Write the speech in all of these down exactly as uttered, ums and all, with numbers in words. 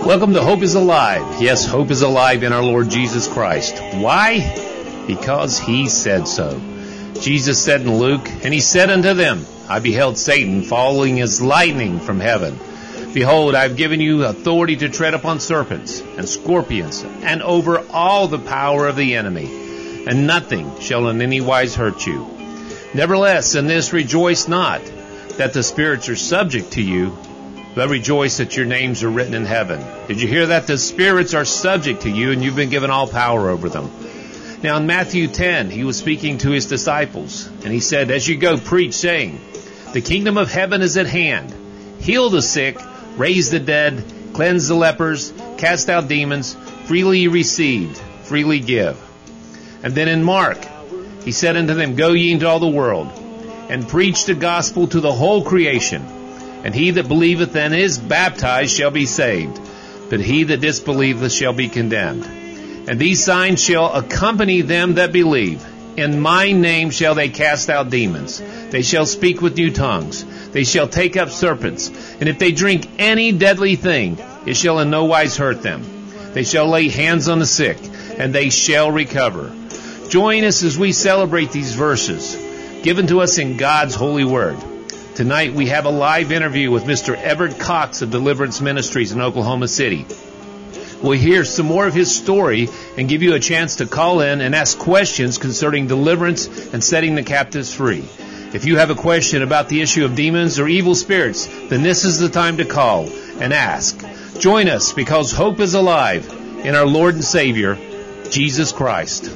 Welcome to Hope is Alive. Yes, hope is alive in our Lord Jesus Christ. Why? Because He said so. Jesus said in Luke, "And He said unto them, I beheld Satan falling as lightning from heaven. Behold, I have given you authority to tread upon serpents and scorpions, and over all the power of the enemy, and nothing shall in any wise hurt you. Nevertheless, in this rejoice not, that the spirits are subject to you, but rejoice that your names are written in heaven." Did you hear that? The spirits are subject to you, and you've been given all power over them. Now in Matthew ten, He was speaking to His disciples, and He said, "As you go, preach, saying, the kingdom of heaven is at hand. Heal the sick, raise the dead, cleanse the lepers, cast out demons. Freely you received, freely give." And then in Mark, He said unto them, "Go ye into all the world, and preach the gospel to the whole creation. And he that believeth and is baptized shall be saved, but he that disbelieveth shall be condemned. And these signs shall accompany them that believe. In my name shall they cast out demons. They shall speak with new tongues. They shall take up serpents. And if they drink any deadly thing, it shall in no wise hurt them. They shall lay hands on the sick, and they shall recover." Join us as we celebrate these verses given to us in God's holy word. Tonight we have a live interview with Mister Everett Cox of Deliverance Ministries in Oklahoma City. We'll hear some more of his story and give you a chance to call in and ask questions concerning deliverance and setting the captives free. If you have a question about the issue of demons or evil spirits, then this is the time to call and ask. Join us, because hope is alive in our Lord and Savior, Jesus Christ.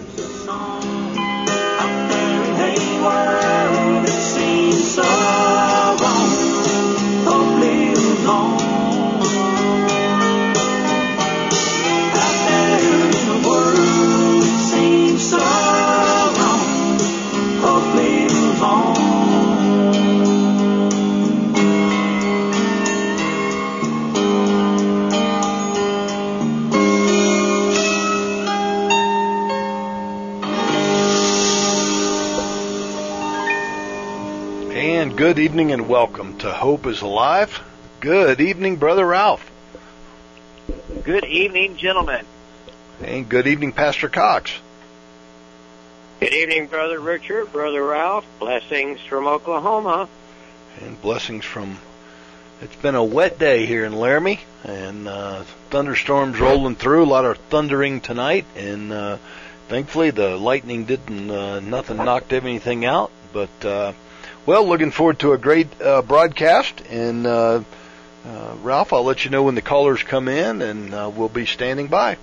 Good evening and welcome to Hope is Alive. Good evening, Brother Ralph. Good evening, gentlemen. And good evening, Pastor Cox. Good evening, Brother Richard, Brother Ralph. Blessings from Oklahoma. And blessings from... It's been a wet day here in Laramie, and uh, thunderstorms rolling through, a lot of thundering tonight, and uh, thankfully the lightning didn't, uh, nothing knocked anything out, but... Uh, Well, looking forward to a great uh, broadcast, and uh, uh, Ralph, I'll let you know when the callers come in, and uh, we'll be standing by.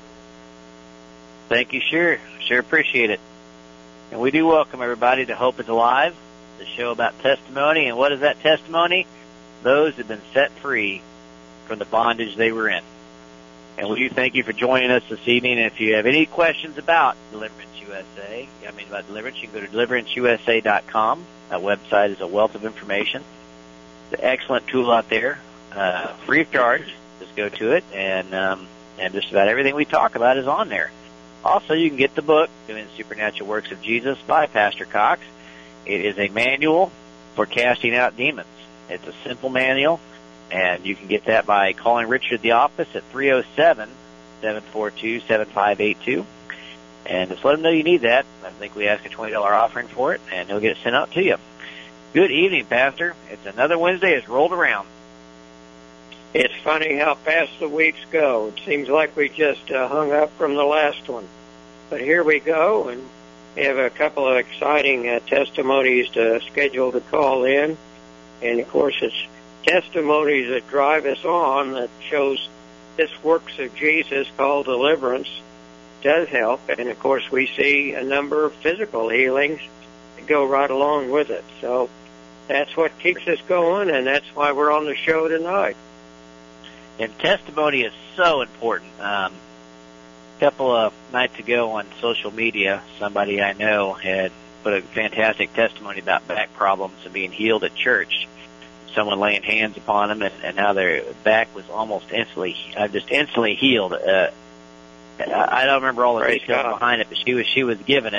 Thank you, sure. Sure appreciate it. And we do welcome everybody to Hope is Alive, the show about testimony. And what is that testimony? Those have been set free from the bondage they were in. And we do thank you for joining us this evening. And if you have any questions about Deliverance U S A, I mean about deliverance, you can go to deliverance U S A dot com. That website is a wealth of information. It's an excellent tool out there, uh, free of charge. Just go to it, and um, and just about everything we talk about is on there. Also, you can get the book, Doing the Supernatural Works of Jesus by Pastor Cox. It is a manual for casting out demons. It's a simple manual, and you can get that by calling Richard at the office at three oh seven, seven four two, seven five eight two. And just let him know you need that. I think we ask a twenty dollars offering for it, and he'll get it sent out to you. Good evening, Pastor. It's another Wednesday. It's rolled around. It's funny how fast the weeks go. It seems like we just uh, hung up from the last one. But here we go, and we have a couple of exciting uh, testimonies to schedule to call in. And, of course, it's testimonies that drive us on that shows this works of Jesus called deliverance does help, and of course we see a number of physical healings that go right along with it. So that's what keeps us going, and that's why we're on the show tonight. And testimony is so important. Um, a couple of nights ago on social media, somebody I know had put a fantastic testimony about back problems and being healed at church. Someone laying hands upon them, and, and how their back was almost instantly, uh, just instantly healed. Uh, I don't remember all the Praise details God. behind it, but she was she was given it,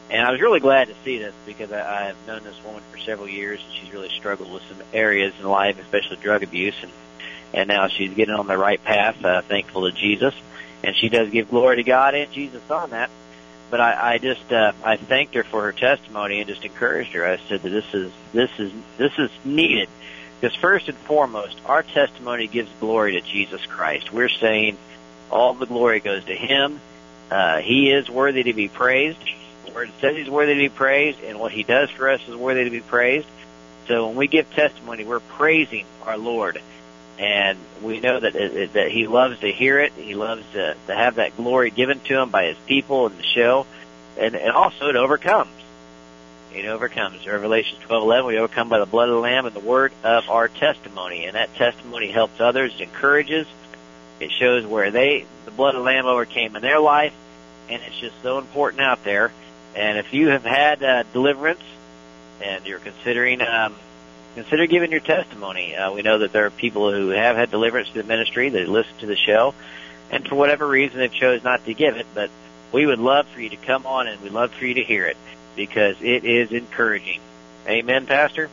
And I was really glad to see this because I, I've known this woman for several years, and she's really struggled with some areas in life, especially drug abuse, and and now she's getting on the right path, uh, thankful to Jesus. And she does give glory to God and Jesus on that. But I, I just uh, I thanked her for her testimony and just encouraged her. I said that this is this is this is needed because first and foremost, our testimony gives glory to Jesus Christ. We're saying all the glory goes to Him. Uh, he is worthy to be praised. The Word says He's worthy to be praised, and what He does for us is worthy to be praised. So when we give testimony, we're praising our Lord. And we know that that He loves to hear it. He loves to, to have that glory given to Him by His people in the show. And, and also it overcomes. It overcomes. Revelation twelve eleven, we overcome by the blood of the Lamb and the word of our testimony. And that testimony helps others, it encourages. It shows where they, the blood of the Lamb overcame in their life. And it's just so important out there. And if you have had uh, deliverance and you're considering... Um, Consider giving your testimony. Uh, we know that there are people who have had deliverance to the ministry that listen to the show, and for whatever reason they've chose not to give it, but we would love for you to come on and we'd love for you to hear it because it is encouraging. Amen, Pastor?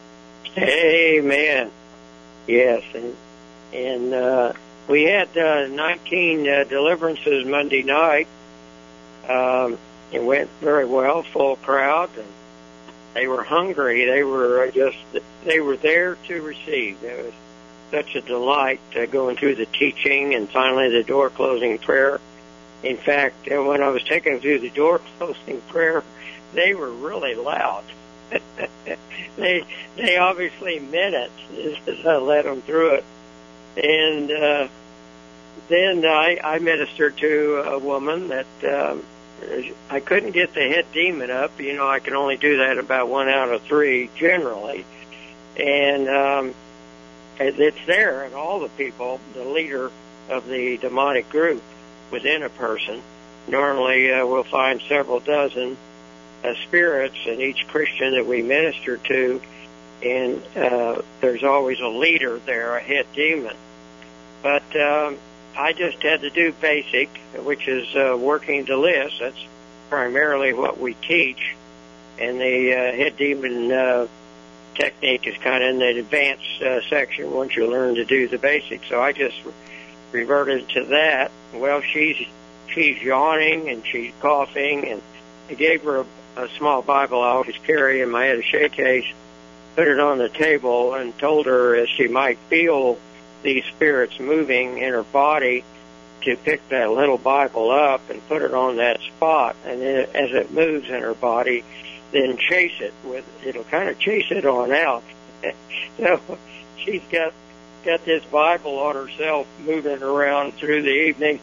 Amen. Yes, and, and uh, we had uh, nineteen uh, deliverances Monday night. Um, it went very well, full crowd, and they were hungry. They were just, they were there to receive. It was such a delight uh, going through the teaching and finally the door closing prayer. In fact, uh, when I was taken through the door closing prayer, they were really loud. they they obviously meant it as I led them through it. And uh, then I, I ministered to a woman that um, I couldn't get the head demon up. You know, I can only do that about one out of three generally. And um, it's there in all the people, the leader of the demonic group within a person. Normally uh, we'll find several dozen uh, spirits in each Christian that we minister to, and uh, there's always a leader there, a head demon. But um, I just had to do basic, which is uh, working the list. That's primarily what we teach. And the uh, head demon uh, technique is kind of in the advanced uh, section once you learn to do the basics. So I just reverted to that. Well, she's she's yawning and she's coughing, and I gave her a, a small Bible I always carry in my attaché case, put it on the table, and told her as she might feel these spirits moving in her body to pick that little Bible up and put it on that spot, and then as it moves in her body, then chase it with, it'll kind of chase it on out. So she's got got this Bible on herself moving around through the evening,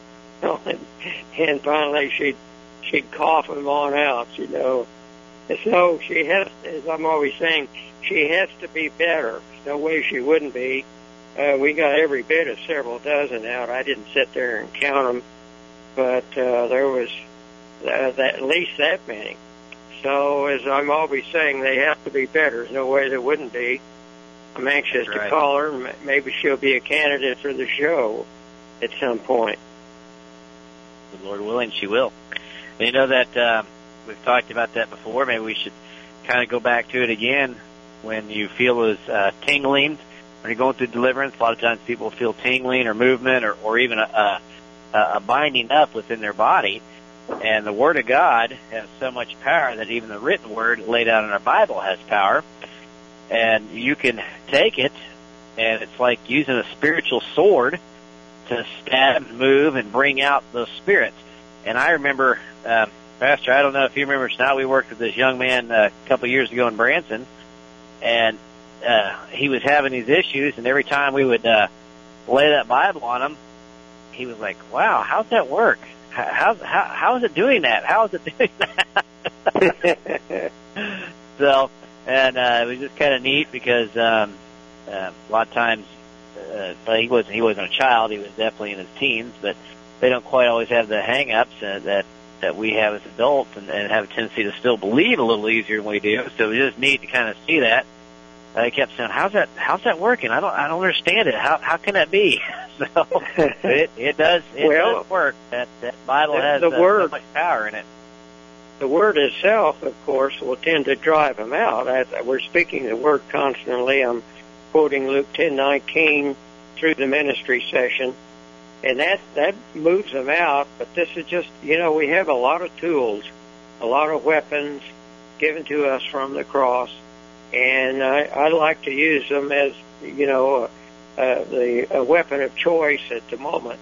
and finally she'd, she'd cough them on out, you know. And so she has, as I'm always saying, she has to be better. There's no way she wouldn't be. Uh, we got every bit of several dozen out. I didn't sit there and count them, but uh, there was uh, that, at least that many. So, as I'm always saying, they have to be better. There's no way they wouldn't be. I'm anxious Right. to call her. Maybe she'll be a candidate for the show at some point. The Lord willing, she will. And you know that um, we've talked about that before. Maybe we should kind of go back to it again. When you feel those uh, tingling, when you're going through deliverance, a lot of times people feel tingling or movement or, or even a, a, a binding up within their body. And the Word of God has so much power that even the written Word laid out in our Bible has power. And you can take it, and it's like using a spiritual sword to stab and move and bring out those spirits. And I remember, um, Pastor, I don't know if you remember, tonight we worked with this young man uh, a couple of years ago in Branson, and uh, he was having these issues, and every time we would uh, lay that Bible on him, he was like, wow, how's that work? How, how, how is it doing that? How is it doing that? So, and uh, it was just kind of neat because um, uh, a lot of times, uh, well, he wasn't he wasn't a child. He was definitely in his teens, but they don't quite always have the hang-ups uh, that that we have as adults, and, and have a tendency to still believe a little easier than we do. So it was just neat to kind of see that. I kept saying, "How's that? How's that working? I don't I don't understand it. How how can that be?" So it it does it well, does work. That that Bible the, has the uh, word, so much power in it. the word itself, of course, will tend to drive them out. As we're speaking the word constantly. I'm quoting Luke ten nineteen through the ministry session, and that that moves them out. But this is just, you know, we have a lot of tools, a lot of weapons given to us from the cross, and I, I like to use them as, you know, uh, the a weapon of choice at the moment.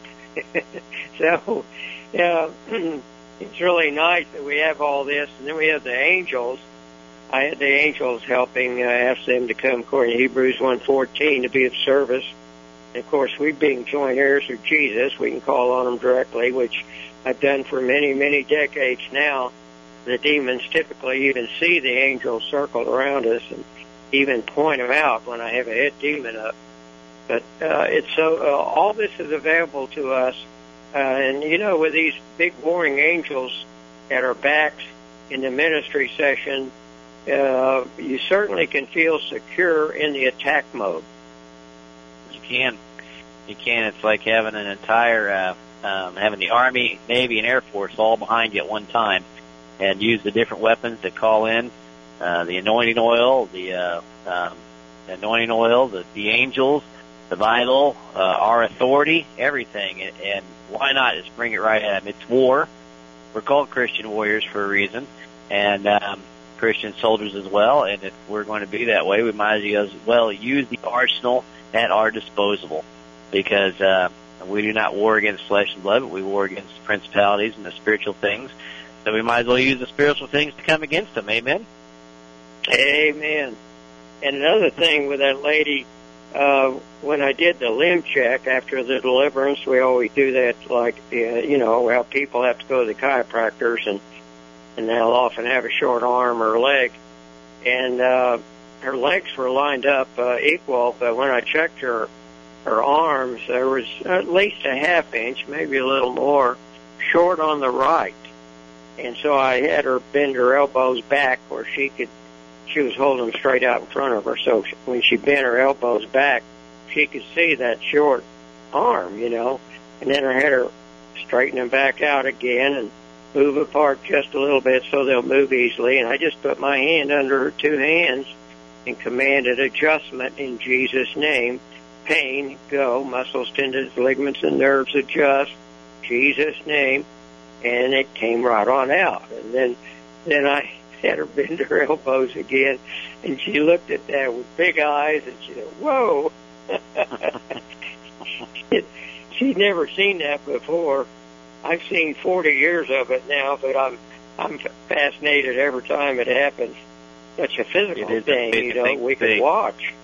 So, yeah, it's really nice that we have all this, and then we have the angels. I had the angels helping. I asked them to come, according to Hebrews one fourteen, to be of service. And of course, we being joint heirs of Jesus, we can call on them directly, which I've done for many, many decades now. The demons typically even see the angels circled around us and even point them out when I have a head demon up. But uh, it's so uh, all this is available to us, uh, and you know, with these big warring angels at our backs in the ministry session, uh, you certainly can feel secure in the attack mode. You can, you can. It's like having an entire, uh, um, having the Army, Navy, and Air Force all behind you at one time, and use the different weapons that call in, uh, the anointing oil, the uh, um, anointing oil, the, the angels, the Bible, uh, our authority, everything. And, and why not just bring it right at them? It's war. We're called Christian warriors for a reason, and um, Christian soldiers as well. And if we're going to be that way, we might as well use the arsenal at our disposal, because uh, we do not war against flesh and blood, but we war against principalities and the spiritual things. So we might as well use the spiritual things to come against them. Amen? Amen. And another thing with that lady, uh, when I did the limb check after the deliverance, we always do that, like, uh, you know, well, people have to go to the chiropractors, and, and they'll often have a short arm or leg. And uh, her legs were lined up uh, equal, but when I checked her, her arms, there was at least a half inch, maybe a little more, short on the right. And so I had her bend her elbows back where she could, she was holding them straight out in front of her. So when she bent her elbows back, she could see that short arm, you know. And then I had her straighten them back out again and move apart just a little bit so they'll move easily. And I just put my hand under her two hands and commanded adjustment in Jesus' name. Pain, go. Muscles, tendons, ligaments, and nerves adjust. Jesus' name. And it came right on out. And then then I had her bend her elbows again, and she looked at that with big eyes, and she said, whoa. She'd never seen that before. I've seen forty years of it now, but I'm I'm fascinated every time it happens. Such a physical it is thing, a you know, thing we can see. watch.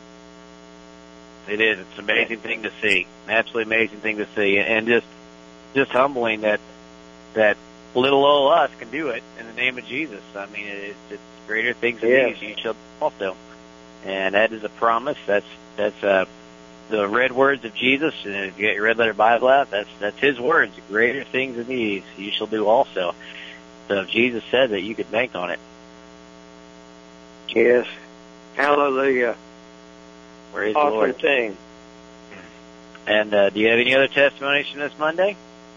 It is. It's an amazing thing to see. Absolutely amazing thing to see. And just just humbling that that little old us can do it in the name of Jesus. I mean, it's, it's greater things than yes. these you shall also. And that is a promise. That's that's uh, the red words of Jesus. And if you get your red letter Bible out, that's that's His words. Greater things than these you shall do also. So if Jesus said that, you could bank on it. Yes. Hallelujah. Praise the Awesome Lord. thing. And uh, do you have any other testimonies from this Monday?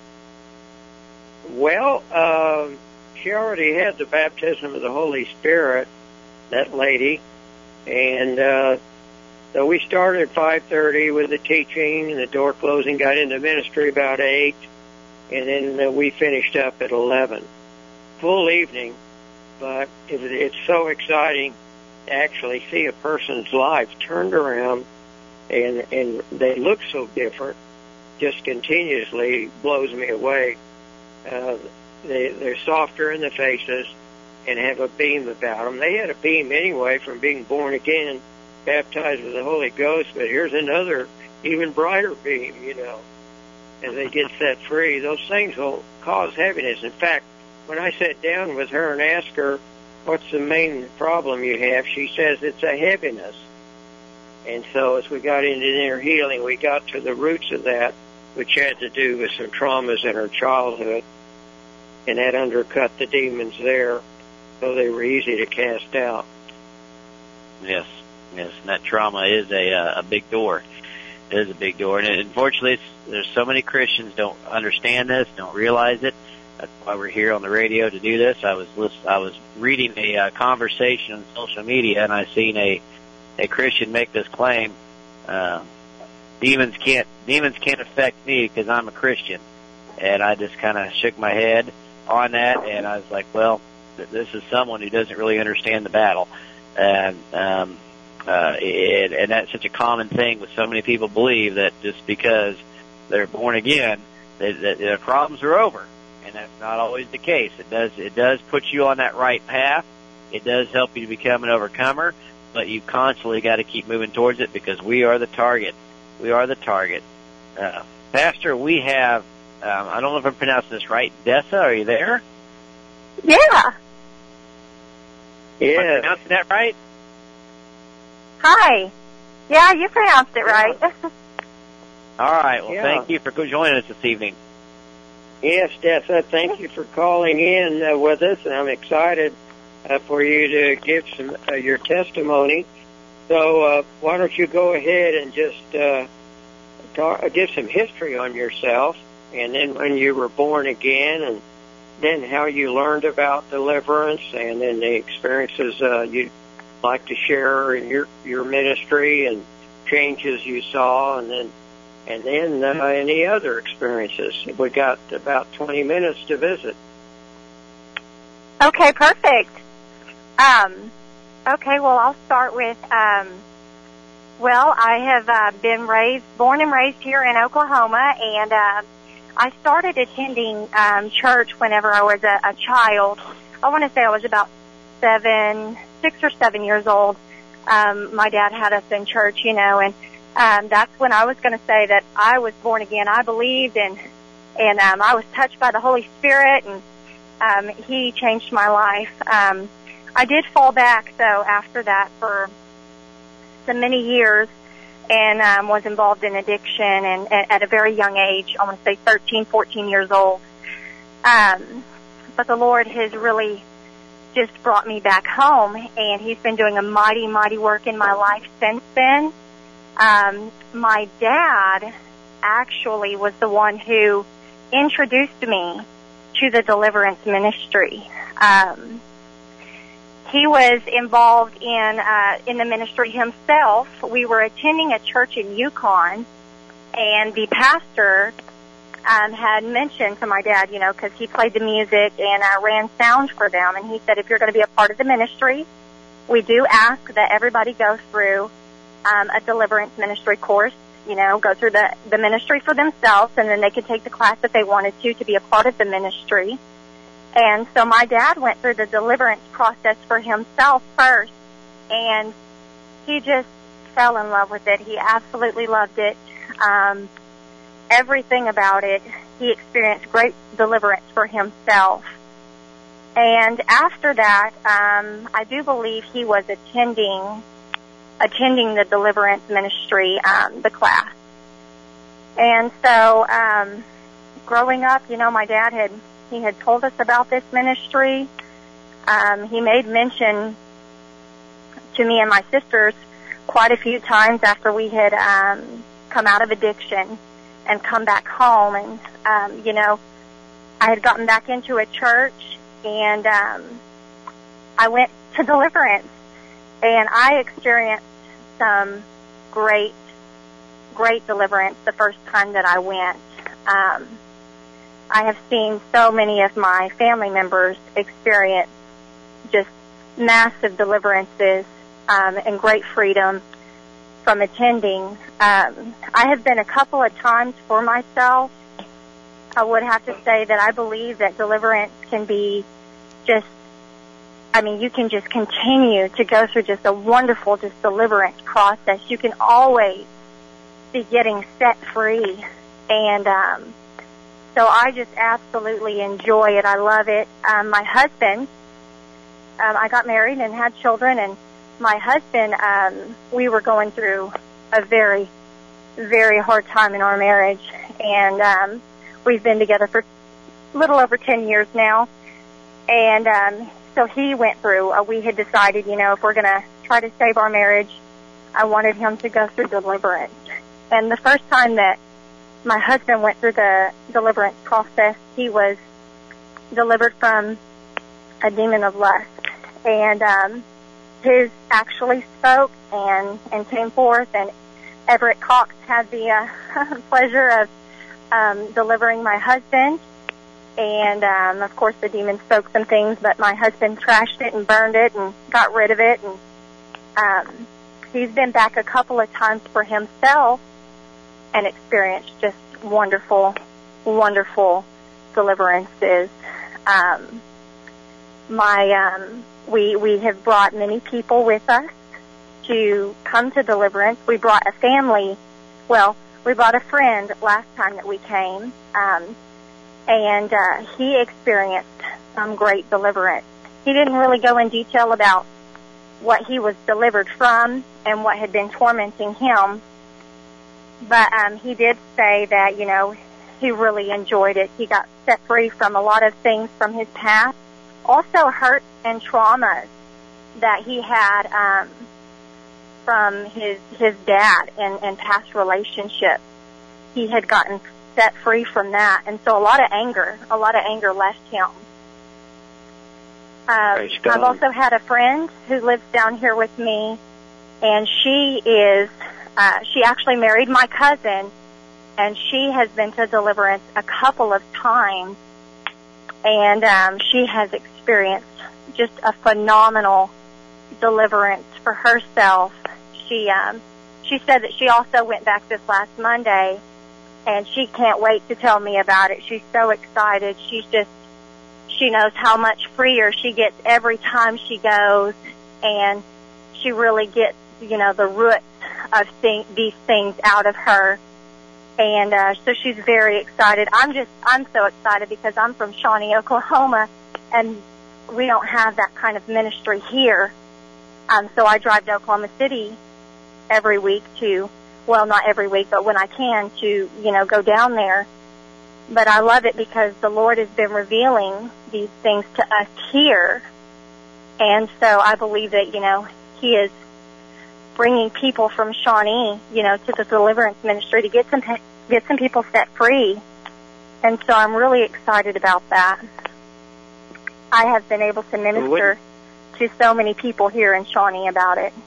Well, uh, she already had the baptism of the Holy Spirit, that lady, and uh, so we started at five thirty with the teaching and the door closing, got into ministry about eight, and then uh, we finished up at eleven. Full evening, but it, it's so exciting to actually see a person's life turned around, and, and they look so different, just continuously blows me away. Uh, they, they're softer in the faces and have a beam about them. They had a beam anyway from being born again, baptized with the Holy Ghost, but here's another even brighter beam, you know, as they get set free. Those things will cause heaviness. In fact, when I sat down with her and asked her, what's the main problem you have, she says it's a heaviness. And so as we got into inner healing, we got to the roots of that, which had to do with some traumas in her childhood. And that undercut the demons there, so they were easy to cast out. Yes, yes, and that trauma is a uh, a big door. It is a big door, and unfortunately, it's, there's so many Christians don't understand this, don't realize it, That's why we're here on the radio to do this. I was listen, I was reading a uh, conversation on social media, and I seen a a Christian make this claim: uh, demons can't demons can't affect me because I'm a Christian. And I just kind of shook my head on that, and I was like, well, th- this is someone who doesn't really understand the battle. And um, uh, it, and that's such a common thing with so many people believe that just because they're born again, that, that their problems are over. And that's not always the case. It does it does put you on that right path. It does help you to become an overcomer, but you constantly got to keep moving towards it because we are the target. We are the target. Uh, Pastor, we have, um, I don't know if I'm pronouncing this right, Dessa, are you there? Yeah. Yeah. Am I pronouncing that right? Hi. Yeah, you pronounced it right. All right. Well, Yeah. thank you for joining us this evening. Yes, Dessa, thank you for calling in uh, with us, and I'm excited uh, for you to give some uh, your testimony. So uh, why don't you go ahead and just uh, talk, give some history on yourself, and then when you were born again, and then how you learned about deliverance, and then the experiences uh, you'd like to share in your, your ministry and changes you saw, and then And then uh, any other experiences. We got about twenty minutes to visit. Okay, perfect. Um, okay, well, I'll start with, um, well, I have uh, been raised, born and raised here in Oklahoma, and uh, I started attending um, church whenever I was a, a child. I want to say I was about seven, six or seven years old. Um, my dad had us in church, you know, and Um, that's when I was going to say that I was born again. I believed, and and um, I was touched by the Holy Spirit, and um, He changed my life. Um, I did fall back, though, after that for so many years, and um, was involved in addiction, and, and at a very young age, I want to say thirteen, fourteen years old. Um, but the Lord has really just brought me back home, and He's been doing a mighty, mighty work in my life since then. Um, my dad actually was the one who introduced me to the deliverance ministry. Um, he was involved in uh, in the ministry himself. We were attending a church in Yukon, and the pastor um, had mentioned to my dad, you know, because he played the music and uh, ran sound for them, and he said, if you're going to be a part of the ministry, we do ask that everybody go through Um, a deliverance ministry course, you know, go through the, the ministry for themselves, and then they could take the class that they wanted to to be a part of the ministry. And so my dad went through the deliverance process for himself first, and he just fell in love with it. He absolutely loved it. Um, everything about it. He experienced great deliverance for himself. And after that, um, I do believe he was attending attending the deliverance ministry, um, the class. And so, um, growing up, you know, my dad had, he had told us about this ministry. Um, he made mention to me and my sisters quite a few times after we had, um, come out of addiction and come back home. And, um, you know, I had gotten back into a church, and, um, I went to deliverance. And I experienced some great, great deliverance the first time that I went. Um, I have seen so many of my family members experience just massive deliverances um, and great freedom from attending. Um, I have been a couple of times for myself. I would have to say that I believe that deliverance can be just I mean, you can just continue to go through just a wonderful just deliverance process. You can always be getting set free. And um, so I just absolutely enjoy it. I love it. Um, my husband, um, I got married and had children, and my husband, um, we were going through a very, very hard time in our marriage. And um, we've been together for a little over ten years now. And um So he went through, uh, we had decided, you know, if we're going to try to save our marriage, I wanted him to go through deliverance. And the first time that my husband went through the deliverance process, he was delivered from a demon of lust. And um, his actually spoke and, and came forth, and Everett Cox had the uh, pleasure of um, delivering my husband. And, um, of course, the demon spoke some things, but my husband trashed it and burned it and got rid of it. And um, he's been back a couple of times for himself and experienced just wonderful, wonderful deliverances. Um, my, um, we, we have brought many people with us to come to deliverance. We brought a family, well, we brought a friend last time that we came, um, and uh, he experienced some great deliverance. He didn't really go in detail about what he was delivered from and what had been tormenting him, but um, he did say that, you know, he really enjoyed it. He got set free from a lot of things from his past, also hurts and traumas that he had um, from his his dad and, and past relationships. He had gotten set free from that, and so a lot of anger, a lot of anger left him. Um, I've also had a friend who lives down here with me, and she is, uh, she actually married my cousin, and she has been to deliverance a couple of times, and um, she has experienced just a phenomenal deliverance for herself. She um, she said that she also went back this last Monday, and she can't wait to tell me about it. She's so excited. She's just, she knows how much freer she gets every time she goes, and she really gets, you know, the roots of th- these things out of her. And uh, so she's very excited. I'm just, I'm so excited because I'm from Shawnee, Oklahoma, and we don't have that kind of ministry here. Um, so I drive to Oklahoma City every week to, well, not every week, but when I can to, you know, go down there. But I love it because the Lord has been revealing these things to us here. And so I believe that, you know, He is bringing people from Shawnee, you know, to the deliverance ministry to get some get some people set free. And so I'm really excited about that. I have been able to minister to so many people here in Shawnee about it.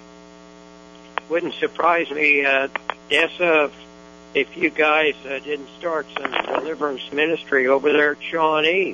Wouldn't surprise me, uh, Dessa, if you guys uh, didn't start some deliverance ministry over there at Shawnee.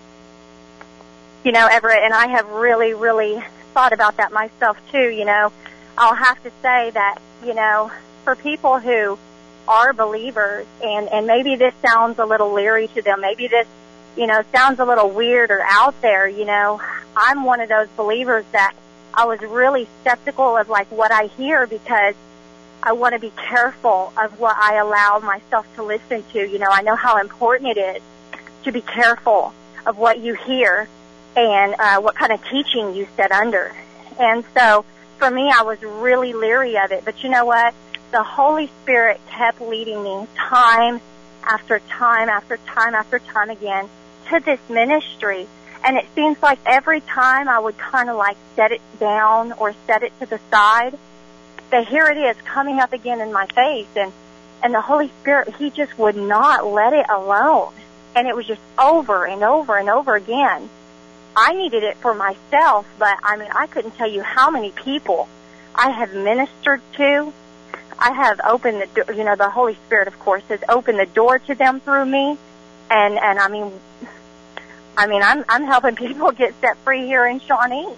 You know, Everett, and I have really, really thought about that myself too. You know, I'll have to say that, you know, for people who are believers, and, and maybe this sounds a little leery to them, maybe this, you know, sounds a little weird or out there, you know, I'm one of those believers that I was really skeptical of, like, what I hear because I want to be careful of what I allow myself to listen to. You know, I know how important it is to be careful of what you hear and uh, what kind of teaching you sit under. And so, for me, I was really leery of it. But you know what? The Holy Spirit kept leading me time after time after time after time again to this ministry. And it seems like every time I would kind of like set it down or set it to the side, that here it is coming up again in my face. And, and the Holy Spirit, He just would not let it alone. And it was just over and over and over again. I needed it for myself, but I mean, I couldn't tell you how many people I have ministered to. I have opened the door, you know, the Holy Spirit, of course, has opened the door to them through me. And, and I mean, I mean, I'm, I'm helping people get set free here in Shawnee.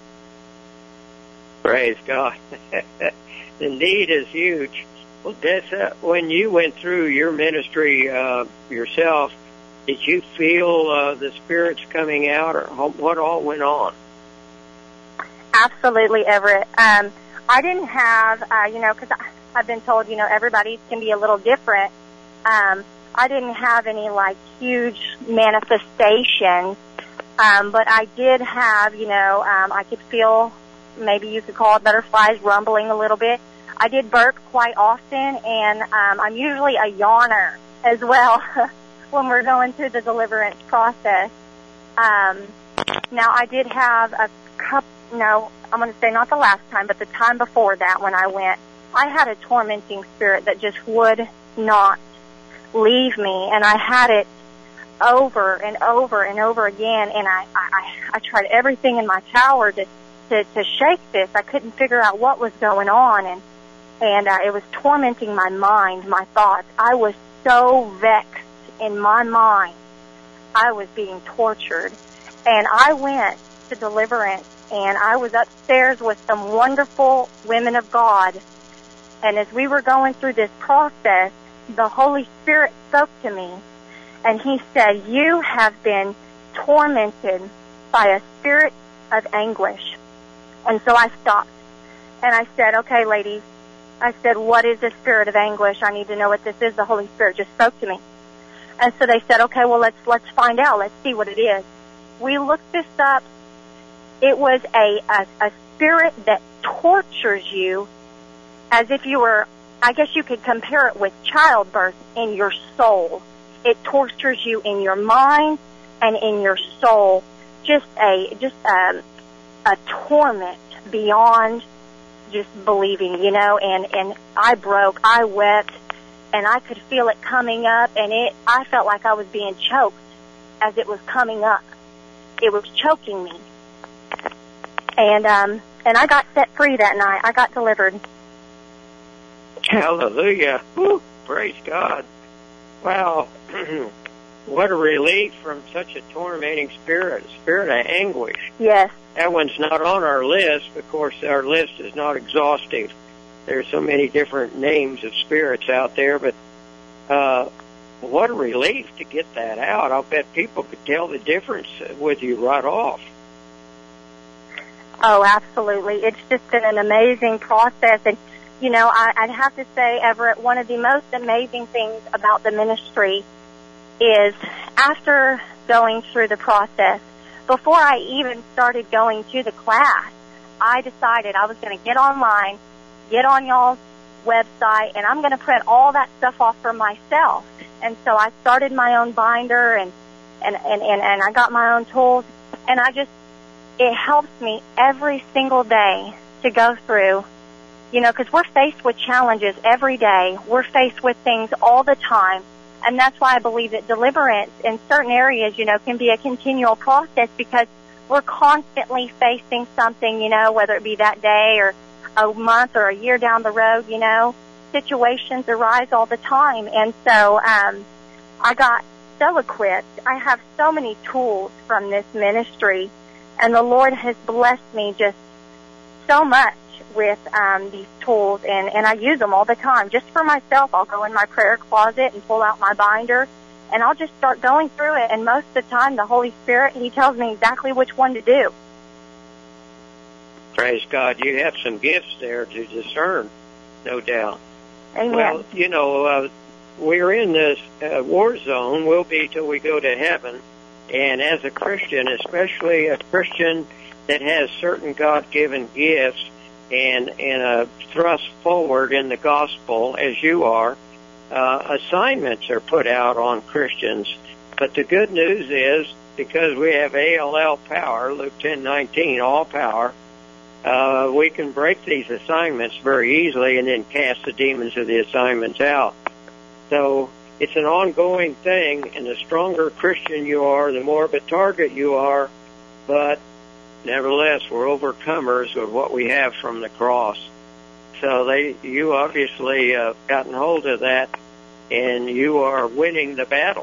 Praise God. The need is huge. Well, Dessa, when you went through your ministry uh, yourself, did you feel uh, the spirits coming out, or what all went on? Absolutely, Everett. Um, I didn't have, uh, you know, because I've been told, you know, everybody can be a little different. Um, I didn't have any, like, huge manifestations, um, but I did have, you know, um, I could feel, maybe you could call it butterflies rumbling a little bit. I did burp quite often, and um, I'm usually a yawner as well when we're going through the deliverance process. Um, now, I did have a couple, no, I'm going to say not the last time, but the time before that when I went, I had a tormenting spirit that just would not leave me, and I had it over and over and over again, and I, I, I tried everything in my power to, to, to shake this. I couldn't figure out what was going on, and, and uh, it was tormenting my mind, my thoughts. I was so vexed in my mind. I was being tortured, and I went to Deliverance, and I was upstairs with some wonderful women of God, and as we were going through this process, the Holy Spirit spoke to me, and He said, you have been tormented by a spirit of anguish. And so I stopped, and I said, okay, ladies, I said, what is the spirit of anguish? I need to know what this is. The Holy Spirit just spoke to me. And so they said, okay, well, let's let's find out. Let's see what it is. We looked this up. It was a, a, a spirit that tortures you as if you were, I guess you could compare it with childbirth in your soul. It tortures you in your mind and in your soul. Just a, just a, a torment beyond just believing, you know, and, and I broke, I wept, and I could feel it coming up, and it, I felt like I was being choked as it was coming up. It was choking me. And, um, and I got set free that night. I got delivered. Hallelujah. Woo, praise God. Wow. What a relief from such a tormenting spirit, a spirit of anguish. Yes. That one's not on our list. Of course, our list is not exhaustive. There's so many different names of spirits out there, but uh, what a relief to get that out. I'll bet people could tell the difference with you right off. Oh, absolutely. It's just been an amazing process. And, you know, I, I'd have to say, Everett, one of the most amazing things about the ministry is after going through the process, before I even started going to the class, I decided I was going to get online, get on y'all's website, and I'm going to print all that stuff off for myself. And so I started my own binder, and, and, and, and, and I got my own tools, and I just, it helps me every single day to go through, you know, because we're faced with challenges every day. We're faced with things all the time. And that's why I believe that deliverance in certain areas, you know, can be a continual process because we're constantly facing something, you know, whether it be that day or a month or a year down the road, you know, situations arise all the time. And so um, I got so equipped. I have so many tools from this ministry, and the Lord has blessed me just so much with um, these tools, and, and I use them all the time. Just for myself, I'll go in my prayer closet and pull out my binder, and I'll just start going through it, and most of the time the Holy Spirit, He tells me exactly which one to do. Praise God. You have some gifts there to discern, no doubt. Amen. Well, you know, uh, we're in this uh, war zone. We'll be till we go to heaven, and as a Christian, especially a Christian that has certain God-given gifts, and and a thrust forward in the gospel as you are, uh, assignments are put out on Christians. But the good news is, because we have A L L power, Luke ten nineteen, all power, uh, we can break these assignments very easily and then cast the demons of the assignments out. So it's an ongoing thing, and the stronger Christian you are, the more of a target you are, but nevertheless, we're overcomers with what we have from the cross. So they, you obviously uh, gotten hold of that, and you are winning the battle.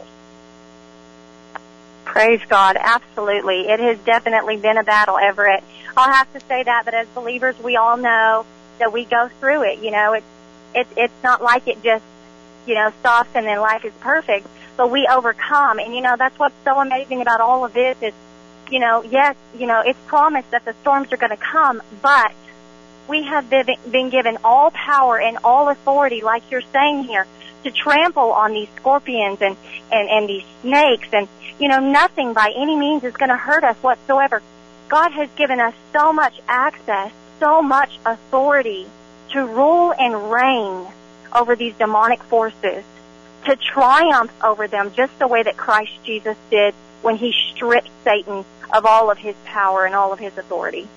Praise God. Absolutely. It has definitely been a battle, Everett. I'll have to say that, but as believers, we all know that we go through it. You know, it's, it's, it's not like it just, you know, stops and then life is perfect, but we overcome. And, you know, that's what's so amazing about all of this is, you know, yes, you know, it's promised that the storms are going to come, but we have been, been given all power and all authority, like you're saying here, to trample on these scorpions and, and, and these snakes. And, you know, nothing by any means is going to hurt us whatsoever. God has given us so much access, so much authority to rule and reign over these demonic forces, to triumph over them just the way that Christ Jesus did when He stripped Satan of all of his power and all of his authority.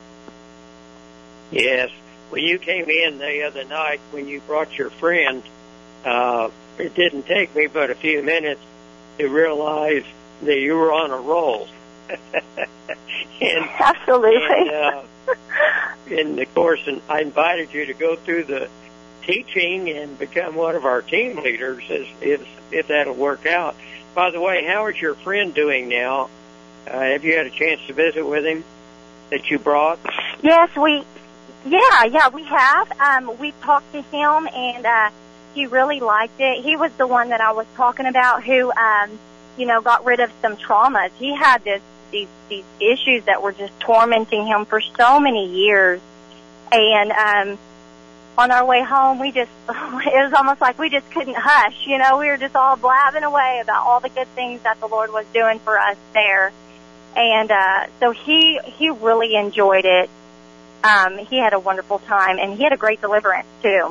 Yes. When you came in the other night, when you brought your friend, uh, it didn't take me but a few minutes to realize that you were on a roll. and, Absolutely. And, uh, and of course, and I invited you to go through the teaching and become one of our team leaders, as, if if that'll work out. By the way, how is your friend doing now? Uh, have you had a chance to visit with him that you brought? Yes, we, yeah, yeah, we have. Um, we talked to him, and uh, he really liked it. He was the one that I was talking about who, um, you know, got rid of some traumas. He had this these these issues that were just tormenting him for so many years, and um, on our way home, we just, it was almost like we just couldn't hush, you know, we were just all blabbing away about all the good things that the Lord was doing for us there. And, uh, so he, he really enjoyed it. Um, he had a wonderful time, and he had a great deliverance too.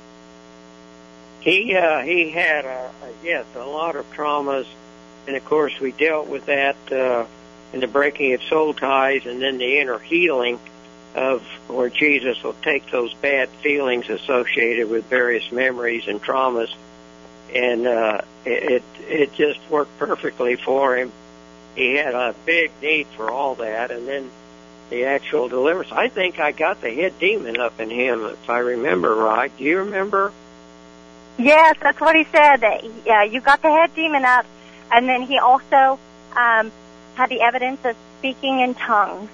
He, uh, he had, a, yes, a lot of traumas, and of course we dealt with that, uh, in the breaking of soul ties and then the inner healing of where Jesus will take those bad feelings associated with various memories and traumas, and uh, it it just worked perfectly for him. He had a big need for all that, and then the actual deliverance. I think I got the head demon up in him, if I remember right. Do you remember? Yes, that's what he said. That yeah, you got the head demon up, and then he also um, had the evidence of speaking in tongues.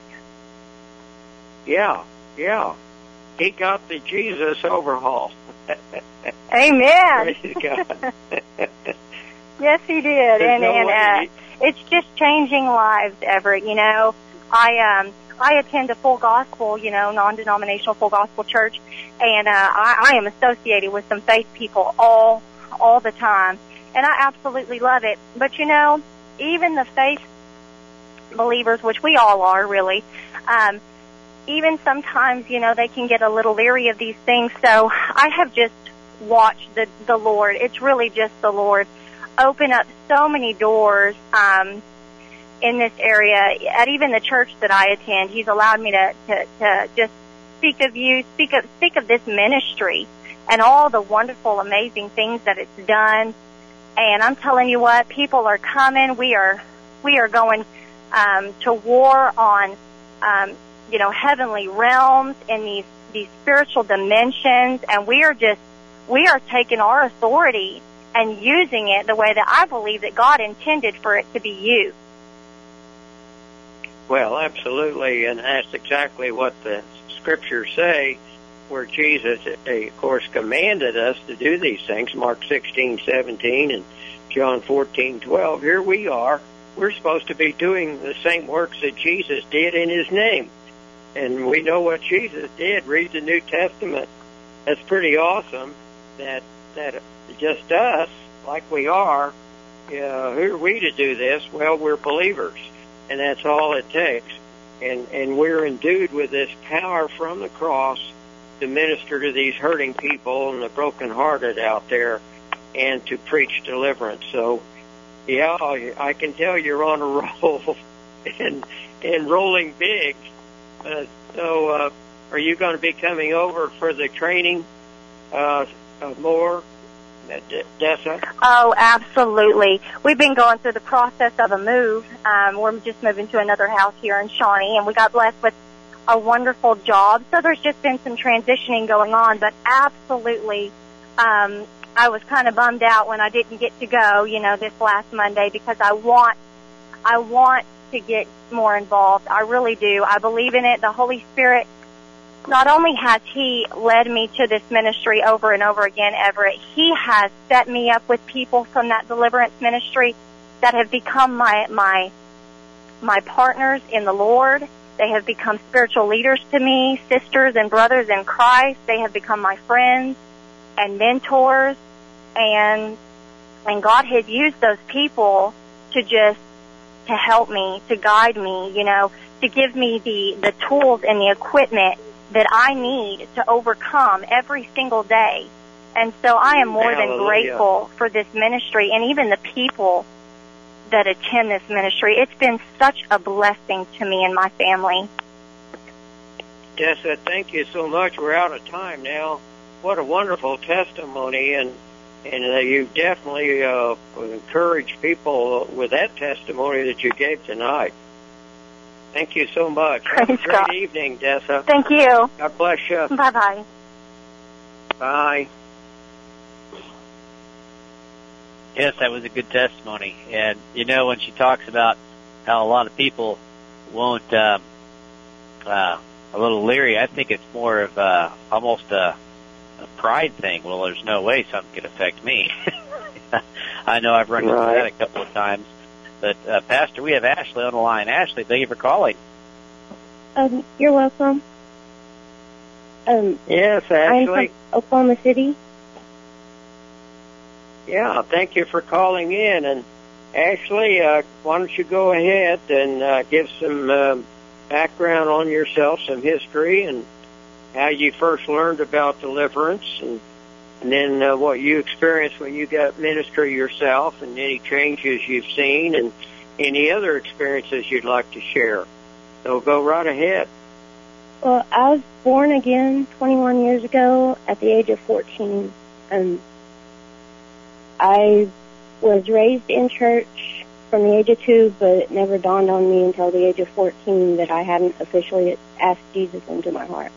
Yeah, yeah. He got the Jesus overhaul. Amen. Praise God. Yes, he did. There's and no and uh, way. it's just changing lives, Everett. You know, I um I attend a full gospel, you know, non-denominational full gospel church, and uh, I, I am associated with some faith people all all the time, and I absolutely love it. But you know, even the faith believers, which we all are, really. Um, Even sometimes, you know, they can get a little leery of these things. So I have just watched the, the Lord. It's really just the Lord open up so many doors um, in this area. At even the church that I attend, He's allowed me to, to, to just speak of you, speak of speak of this ministry and all the wonderful, amazing things that it's done. And I'm telling you what, people are coming. We are we are going um, to war on. Um, you know, heavenly realms in these, these spiritual dimensions, and we are just, we are taking our authority and using it the way that I believe that God intended for it to be used. Well, absolutely, and that's exactly what the scriptures say, where Jesus, of course, commanded us to do these things, Mark sixteen, seventeen, and John fourteen, twelve. Here we are. We're supposed to be doing the same works that Jesus did in His name. And we know what Jesus did. Read the New Testament. That's pretty awesome that that just us, like we are, uh, who are we to do this? Well, we're believers, and that's all it takes. And, and we're endued with this power from the cross to minister to these hurting people and the brokenhearted out there and to preach deliverance. So, yeah, I can tell you're on a roll and, and rolling big. Uh, so, uh, are you going to be coming over for the training uh, uh, more, Dessa? Oh, absolutely. We've been going through the process of a move. Um, we're just moving to another house here in Shawnee, and we got blessed with a wonderful job. So there's just been some transitioning going on, but absolutely, um, I was kind of bummed out when I didn't get to go, you know, this last Monday, because I want, I want to get more involved. I really do. I believe in it. The Holy Spirit, not only has He led me to this ministry over and over again, Everett, He has set me up with people from that deliverance ministry that have become my, my, my partners in the Lord. They have become spiritual leaders to me, sisters and brothers in Christ. They have become my friends and mentors, and, and God has used those people to just to help me, to guide me, you know, to give me the, the tools and the equipment that I need to overcome every single day. And so I am more Hallelujah. than grateful for this ministry and even the people that attend this ministry. It's been such a blessing to me and my family. Dessa, thank you so much. We're out of time now. What a wonderful testimony. And And uh, you definitely uh, encourage people with that testimony that you gave tonight. Thank you so much. Have Praise a great God. evening, Dessa. Thank you. God bless you. Bye-bye. Bye. Yes, that was a good testimony. And, you know, when she talks about how a lot of people won't, um, uh, a little leery, I think it's more of uh, almost a, a pride thing. Well, there's no way something could affect me. I know I've run into Right. that a couple of times. But, uh, Pastor, we have Ashley on the line. Ashley, thank you for calling. Um, you're welcome. Um, Yes, I'm Ashley. from Oklahoma City. Yeah, thank you for calling in. And Ashley, uh, why don't you go ahead and uh, give some uh, background on yourself, some history, and how you first learned about deliverance, and, and then uh, what you experienced when you got ministry yourself, and any changes you've seen, and any other experiences you'd like to share. So go right ahead. Well, I was born again twenty-one years ago at the age of fourteen. Um, I was raised in church from the age of two, but it never dawned on me until the age of fourteen that I hadn't officially asked Jesus into my heart.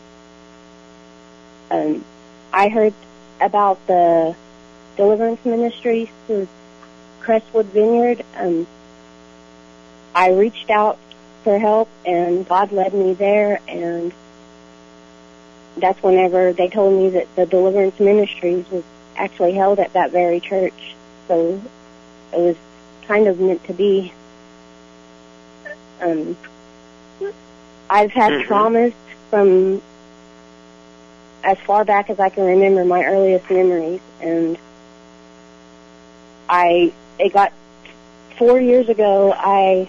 Um, I heard about the deliverance ministry through Crestwood Vineyard. Um, I reached out for help, and God led me there, and that's whenever they told me that the deliverance ministries was actually held at that very church. So it was kind of meant to be. Um, I've had Mhm. traumas from as far back as I can remember, my earliest memories, and I, it got, four years ago, I,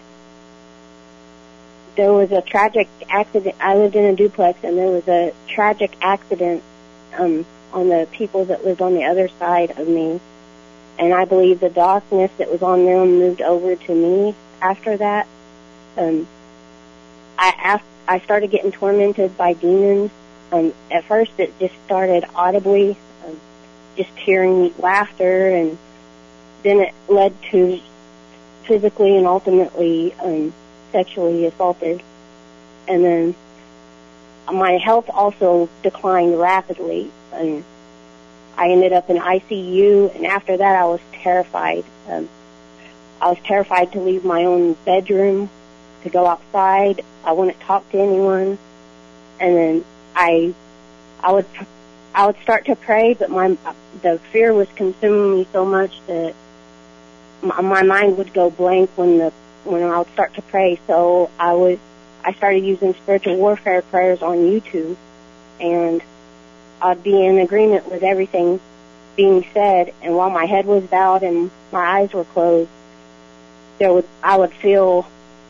there was a tragic accident. I lived in a duplex, and there was a tragic accident um, on the people that lived on the other side of me. And I believe the darkness that was on them moved over to me after that. Um, I asked, I started getting tormented by demons. Um, at first, it just started audibly, um, just hearing laughter, and then it led to physically and ultimately um, sexually assaulted. And then my health also declined rapidly. And I ended up in I C U, and after that I was terrified. Um, I was terrified to leave my own bedroom, to go outside. I wouldn't talk to anyone. And then I, I would, I would start to pray, but my, the fear was consuming me so much that my, my mind would go blank when the, when I would start to pray. So I was, I started using spiritual warfare prayers on YouTube, and I'd be in agreement with everything being said, and while my head was bowed and my eyes were closed, there would I would feel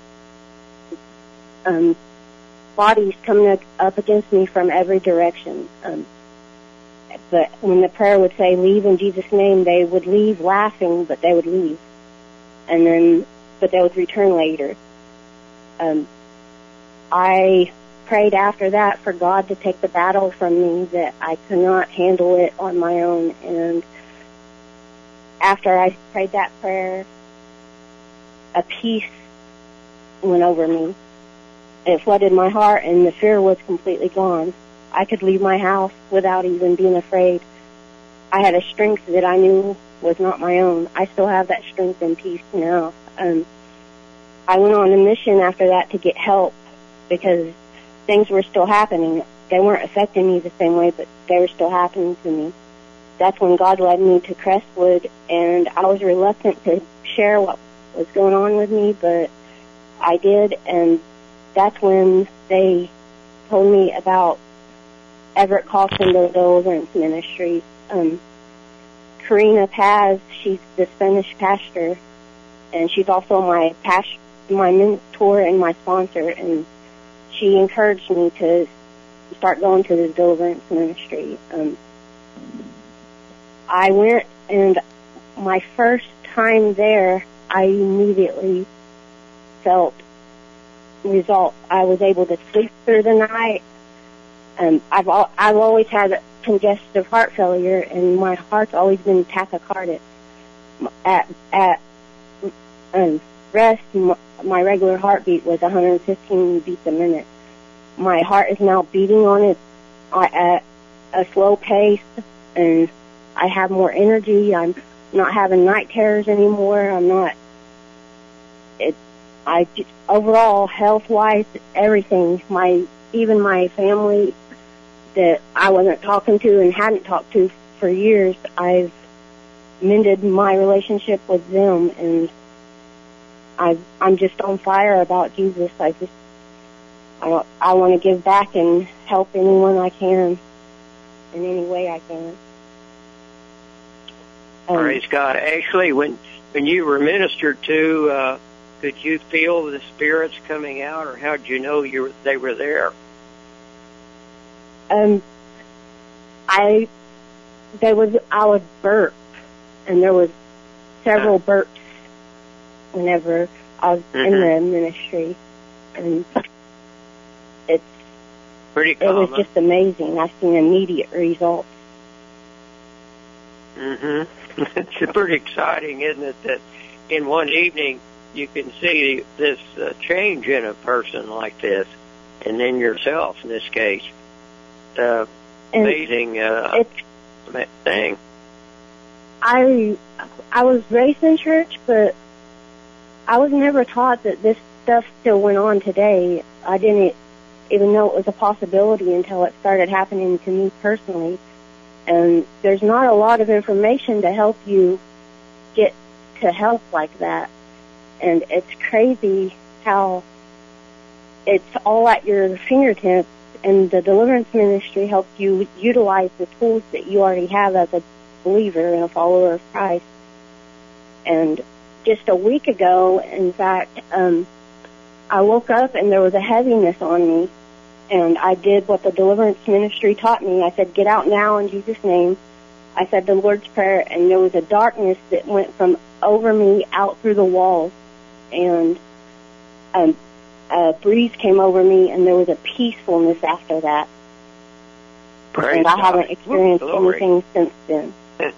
um, bodies coming up against me from every direction. Um, but when the prayer would say, "Leave in Jesus' name," they would leave laughing, but they would leave, and then but they would return later. Um, I prayed after that for God to take the battle from me, that I could not handle it on my own. And after I prayed that prayer, a peace went over me. It flooded my heart, and the fear was completely gone. I could leave my house without even being afraid. I had a strength that I knew was not my own. I still have that strength and peace now. Um, I went on a mission after that to get help, because things were still happening. They weren't affecting me the same way, but they were still happening to me. That's when God led me to Crestwood, and I was reluctant to share what was going on with me, but I did, and that's when they told me about Everett Kaufman Deliverance Ministries. Um, Karina Paz, she's the Spanish pastor, and she's also my past, my mentor and my sponsor, and she encouraged me to start going to the deliverance ministry. Um, I went, and my first time there, I immediately felt results. I was able to sleep through the night. Um, I've al- I've always had congestive heart failure, and my heart's always been tachycardic. At at um, rest, my regular heartbeat was one hundred fifteen beats a minute. My heart is now beating on it at a slow pace, and I have more energy. I'm not having night terrors anymore. I'm not. It. I overall, health-wise, everything. My even my family that I wasn't talking to and hadn't talked to for years, I've mended my relationship with them, and I've, I'm just on fire about Jesus. I just, I, I want to give back and help anyone I can in any way I can. Um, Praise God. Actually, when when you were ministered to, uh, could you feel the spirits coming out, or how did you know you were, they were there? Um, I there was I would burp, and there was several burps whenever I was mm-hmm. in the ministry, and it's pretty it common. was just amazing. I've seen immediate results. Mm-hmm. It's pretty exciting, isn't it? That in one evening you can see this uh, change in a person like this, and then yourself in this case. Uh, amazing uh, thing. I I was raised in church, but I was never taught that this stuff still went on today. I didn't even know it was a possibility until it started happening to me personally. And there's not a lot of information to help you get to help like that. And it's crazy how it's all at your fingertips, and the deliverance ministry helps you utilize the tools that you already have as a believer and a follower of Christ. And just a week ago, in fact, um, I woke up and there was a heaviness on me. And I did what the deliverance ministry taught me. I said, get out now in Jesus' name. I said the Lord's Prayer, and there was a darkness that went from over me out through the walls. And um, a breeze came over me, and there was a peacefulness after that. Praise and I God. haven't experienced Ooh, anything since then.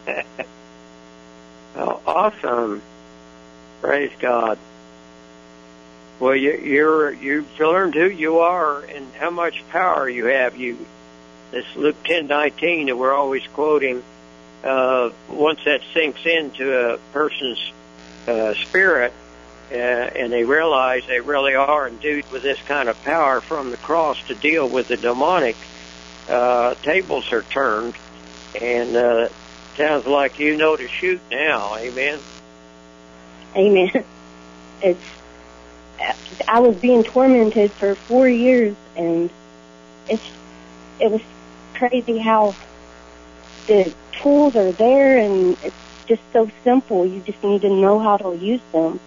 Oh, awesome. Praise God. Well, you, you're, you've learned who you are and how much power you have. You, this Luke ten nineteen that we're always quoting, uh, once that sinks into a person's uh, spirit, uh, and they realize they really are endued with this kind of power from the cross to deal with the demonic, uh, tables are turned, and uh, sounds like you know to shoot now. Amen. Amen. It's. I was being tormented for four years, and it's it was crazy how the tools are there, and it's just so simple. You just need to know how to use them.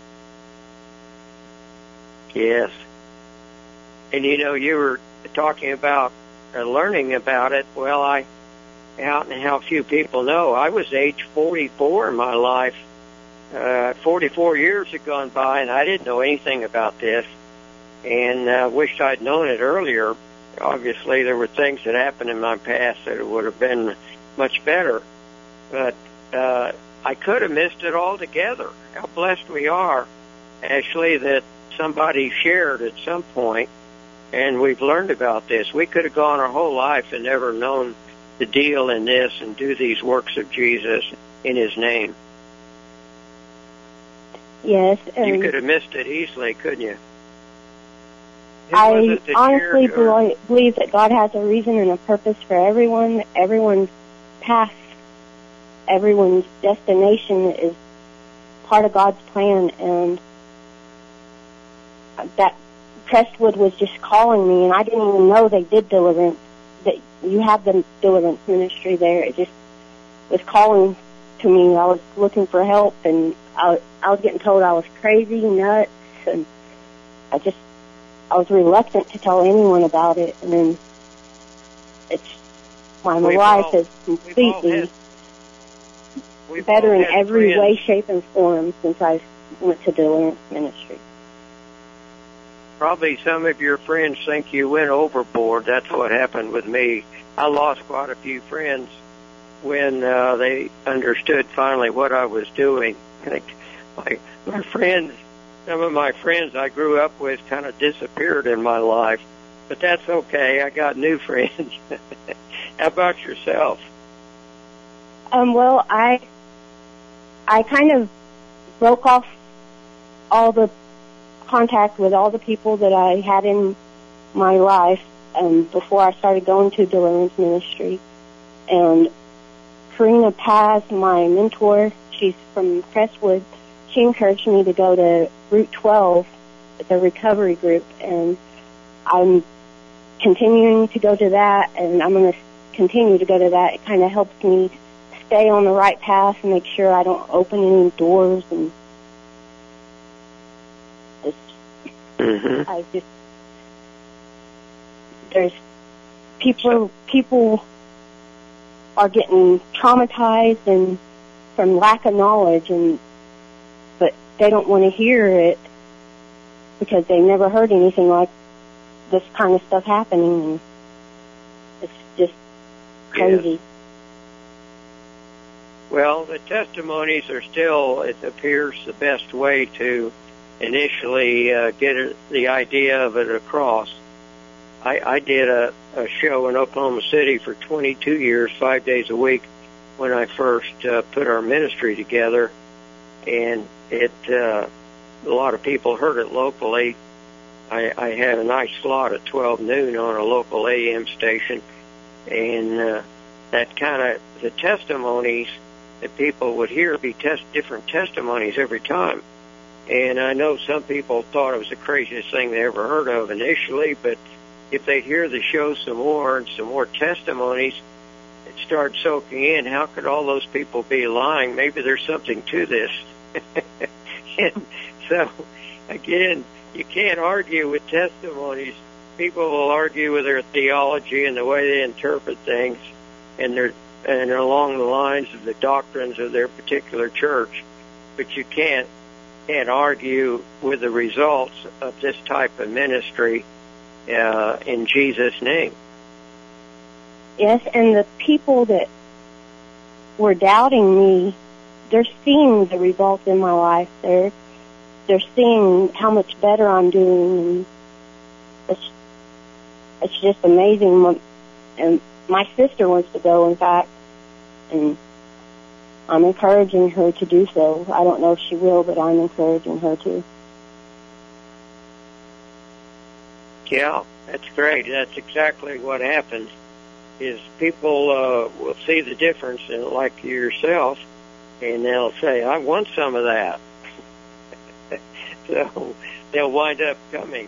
Yes. And you know, you were talking about uh, learning about it. Well, I, how, how few people know, I was age forty-four in my life. Uh, forty-four years had gone by, and I didn't know anything about this, and I uh, wished I'd known it earlier. Obviously, there were things that happened in my past that would have been much better, but uh, I could have missed it altogether. How blessed we are, actually, that somebody shared at some point, and we've learned about this. We could have gone our whole life and never known the deal in this and do these works of Jesus in His name. Yes. You could have missed it easily, couldn't you? I honestly or... believe that God has a reason and a purpose for everyone. Everyone's path, everyone's destination is part of God's plan, and that Crestwood was just calling me, and I didn't even know they did deliverance. That you have the deliverance ministry there. It just was calling to me. I was looking for help, and I, I was getting told I was crazy, nuts, and I just, I was reluctant to tell anyone about it, and then it's, my we've life all, is completely had, better in every friends. way, shape, and form since I went to deliverance ministry. Probably some of your friends think you went overboard. That's what happened with me. I lost quite a few friends when uh, they understood finally what I was doing. my, my friends, some of my friends I grew up with kind of disappeared in my life, but that's okay. I got new friends. How about yourself? Um, well, I, I kind of broke off all the contact with all the people that I had in my life um, before I started going to deliverance ministry. And Karina Paz, my mentor, she's from Crestwood, she encouraged me to go to Route twelve, the recovery group, and I'm continuing to go to that, and I'm going to continue to go to that. It kind of helps me stay on the right path and make sure I don't open any doors, and just, mm-hmm. I just, there's people, people are getting traumatized and from lack of knowledge, and but they don't want to hear it because they've never heard anything like this kind of stuff happening, and it's just crazy. Yes. Well, the testimonies are still, it appears, the best way to initially uh, get it, the idea of it across. I, I did a, a show in Oklahoma City for twenty-two years, five days a week, when I first uh, put our ministry together, and it uh, a lot of people heard it locally. I, I had a nice slot at twelve noon on a local A M station, and uh, that kind of, the testimonies that people would hear be test different testimonies every time. And I know some people thought it was the craziest thing they ever heard of initially, but if they hear the show some more and some more testimonies, it starts soaking in. How could all those people be lying? Maybe there's something to this. And so, again, you can't argue with testimonies. People will argue with their theology and the way they interpret things, and they're and along the lines of the doctrines of their particular church. But you can't can't argue with the results of this type of ministry uh, in Jesus' name. Yes, and the people that were doubting me, they're seeing the results in my life. They're they're seeing how much better I'm doing, and it's it's just amazing. And my sister wants to go, in fact, and I'm encouraging her to do so. I don't know if she will, but I'm encouraging her to. Yeah, that's great. That's exactly what happens, is people uh, will see the difference, and like yourself, and they'll say, I want some of that. So they'll wind up coming.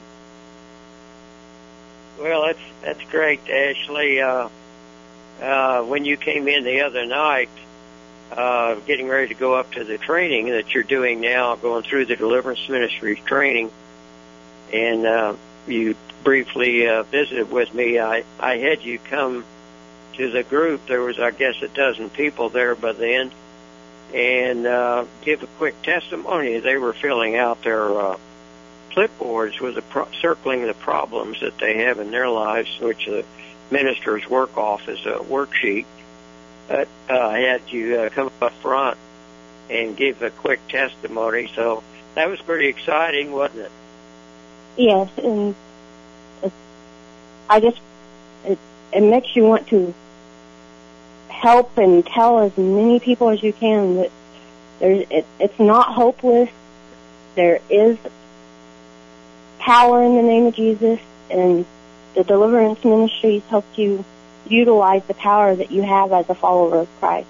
Well, that's that's great, Ashley. Uh, uh, when you came in the other night, uh, getting ready to go up to the training that you're doing now, going through the Deliverance Ministry training, and uh, you briefly uh, visited with me, I, I had you come to the group. There was, I guess, a dozen people there by then, and uh, give a quick testimony. They were filling out their uh, clipboards with the pro- circling the problems that they have in their lives, which the ministers work off as a worksheet. But uh, I had you uh, come up front and give a quick testimony. So that was pretty exciting, wasn't it? Yes, and it's, I just it, it makes you want to help and tell as many people as you can that there's it, it's not hopeless. There is power in the name of Jesus, and the Deliverance Ministries helps you utilize the power that you have as a follower of Christ.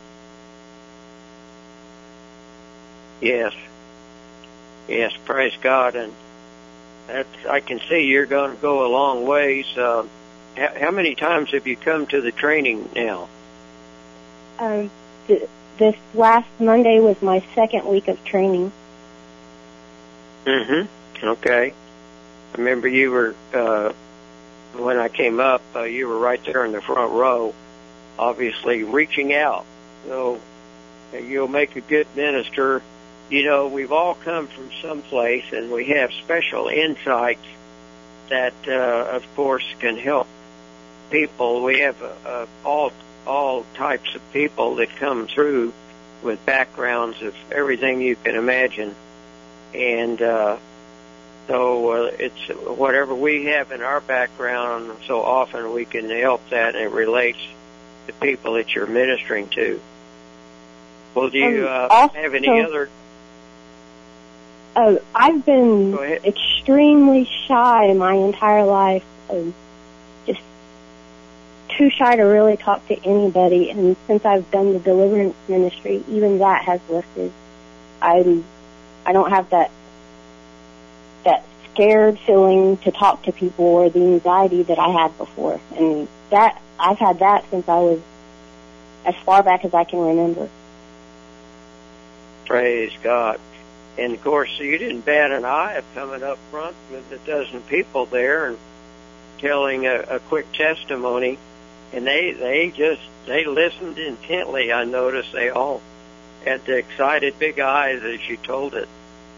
Yes. Yes, praise God. And that's, I can see you're going to go a long ways. Uh, how, how many times have you come to the training now? Um, th- this last Monday was my second week of training. Mm-hmm. Okay. I remember you were, uh, when I came up, uh, you were right there in the front row, obviously reaching out. So uh, you'll make a good minister. You know, we've all come from someplace, and we have special insights that, uh, of course, can help people. We have uh, uh, all all types of people that come through with backgrounds of everything you can imagine, and uh, so uh, it's whatever we have in our background. So often we can help that, and it relates to people that you're ministering to. Well, do you uh, also, have any other? Uh, I've been extremely shy my entire life. Um, just too shy to really talk to anybody. And since I've done the deliverance ministry, even that has lifted. I'm, I don't have that that scared feeling to talk to people or the anxiety that I had before. And that I've had that since I was as far back as I can remember. Praise God. And, of course, you didn't bat an eye of coming up front with a dozen people there and telling a, a quick testimony. And they, they just, they listened intently. I noticed they all had the excited big eyes as you told it.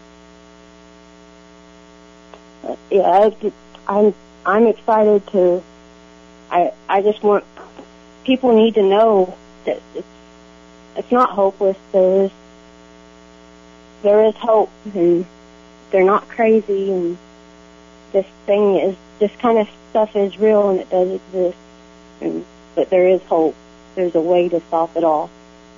Uh, yeah, I'm, I'm excited to, I, I just want, people need to know that it's, it's not hopeless. There is, there is hope, and they're not crazy, and this thing is, this kind of stuff is real, and it does exist, and, but there is hope. There's a way to stop it all.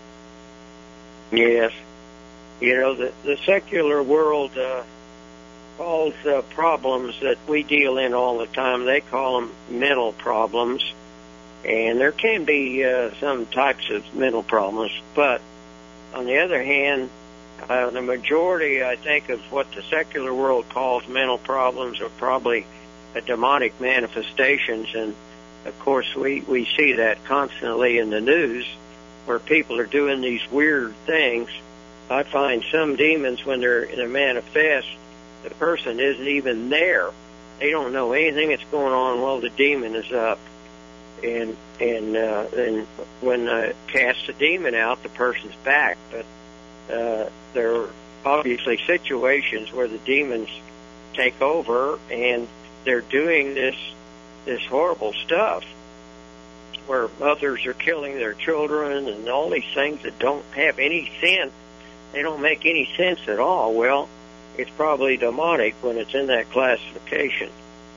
Yes. You know, the, the secular world uh, calls uh, problems that we deal in all the time, they call them mental problems, and there can be uh, some types of mental problems, but on the other hand, Uh, the majority, I think, of what the secular world calls mental problems are probably uh, demonic manifestations. And, of course, we, we see that constantly in the news where people are doing these weird things. I find some demons, when they're, they're manifest, the person isn't even there. They don't know anything that's going on while the demon is up. And, and, uh, and when I cast the demon out, the person's back. But Uh, there are obviously situations where the demons take over and they're doing this this horrible stuff where mothers are killing their children and all these things that don't have any sense. They don't make any sense at all. Well, it's probably demonic when it's in that classification.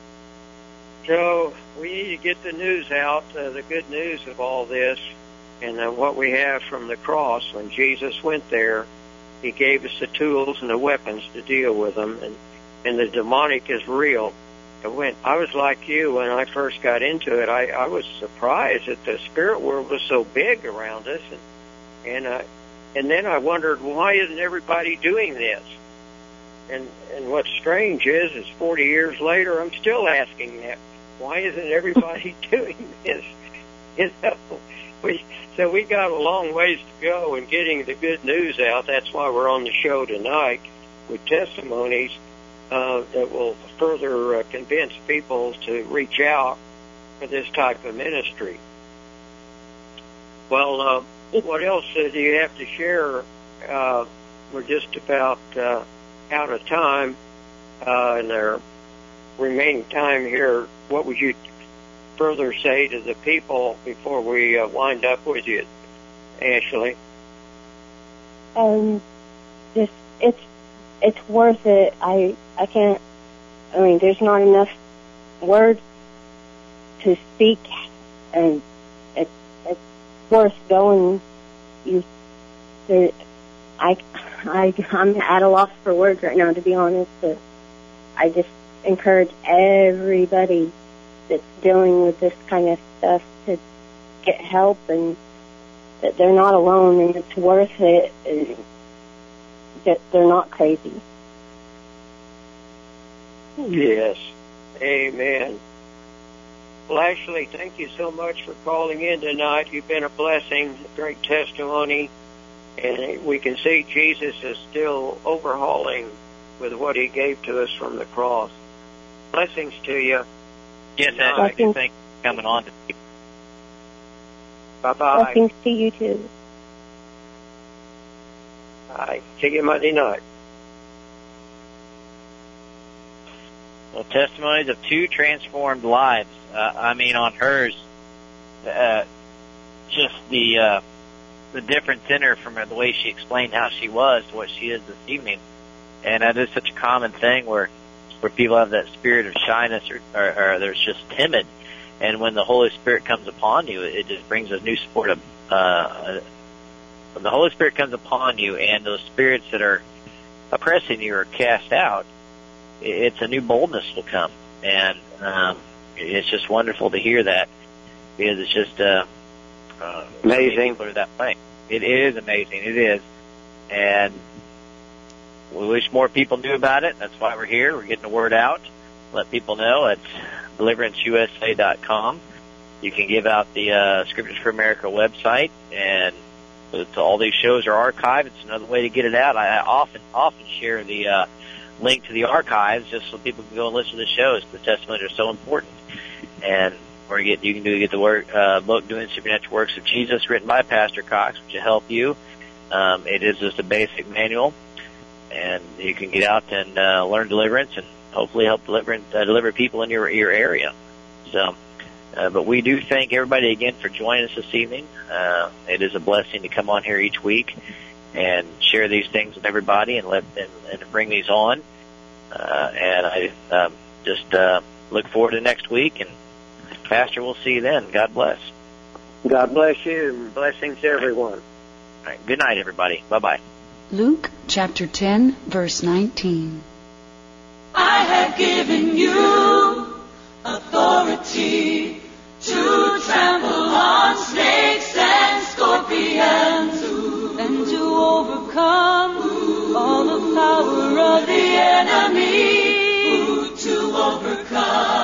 So we need to get the news out, uh, the good news of all this. And uh, what we have from the cross, when Jesus went there, he gave us the tools and the weapons to deal with them. And, and the demonic is real. And when I was like you when I first got into it, I, I was surprised that the spirit world was so big around us. And and, uh, and then I wondered, why isn't everybody doing this? And and what's strange is, is forty years later, I'm still asking that. Why isn't everybody doing this? You know, we. So we got a long ways to go in getting the good news out. That's why we're on the show tonight with testimonies uh, that will further uh, convince people to reach out for this type of ministry. Well, uh, what else uh, do you have to share? Uh, we're just about uh, out of time, uh, and our remaining time here. What would you further say to the people before we uh, wind up with you, Ashley? Um, just it's it's worth it. I I can't. I mean, there's not enough words to speak, and it's it's worth going. You, there, I I I'm at a loss for words right now, to be honest. But I just encourage everybody that's dealing with this kind of stuff to get help, and that they're not alone, and it's worth it, and that they're not crazy. Yes. Amen. Well, Ashley, thank you so much for calling in tonight. You've been a blessing, a great testimony, and we can see Jesus is still overhauling with what he gave to us from the cross. Blessings to you. Yes, Ashley, thank you for coming on. Bye-bye. Blessings to you, too. Bye. See you Monday night. Well, testimonies of two transformed lives. Uh, I mean, on hers, uh, just the uh, the difference in her from the way she explained how she was to what she is this evening. And that is such a common thing where where people have that spirit of shyness or, or, or they're just timid. And when the Holy Spirit comes upon you, it just brings a new sport of, uh, when the Holy Spirit comes upon you and those spirits that are oppressing you are cast out, it's a new boldness will come. And, um, it's just wonderful to hear that because it's just, uh, uh amazing. Put it that way. It is amazing. It is. And we wish more people knew about it. That's why we're here. We're getting the word out. Let people know at deliverance U S A dot com. You can give out the uh, Scriptures for America website, and all these shows are archived. It's another way to get it out. I often often share the uh, link to the archives just so people can go and listen to the shows. The testimonies are so important. And or get you can do get the work uh, book Doing Supernatural Works of Jesus, written by Pastor Cox, which will help you. Um, it is just a basic manual. And you can get out and uh, learn deliverance and hopefully help deliver, uh, deliver people in your your area. So, uh, but we do thank everybody again for joining us this evening. Uh, it is a blessing to come on here each week and share these things with everybody and let them and bring these on. Uh, and I um, just uh, look forward to next week. And Pastor, we'll see you then. God bless. God bless you, and blessings to everyone. All right. Good night, everybody. Bye bye. Luke chapter ten, verse nineteen. I have given you authority to trample on snakes and scorpions and to overcome all the power of the enemy. To overcome.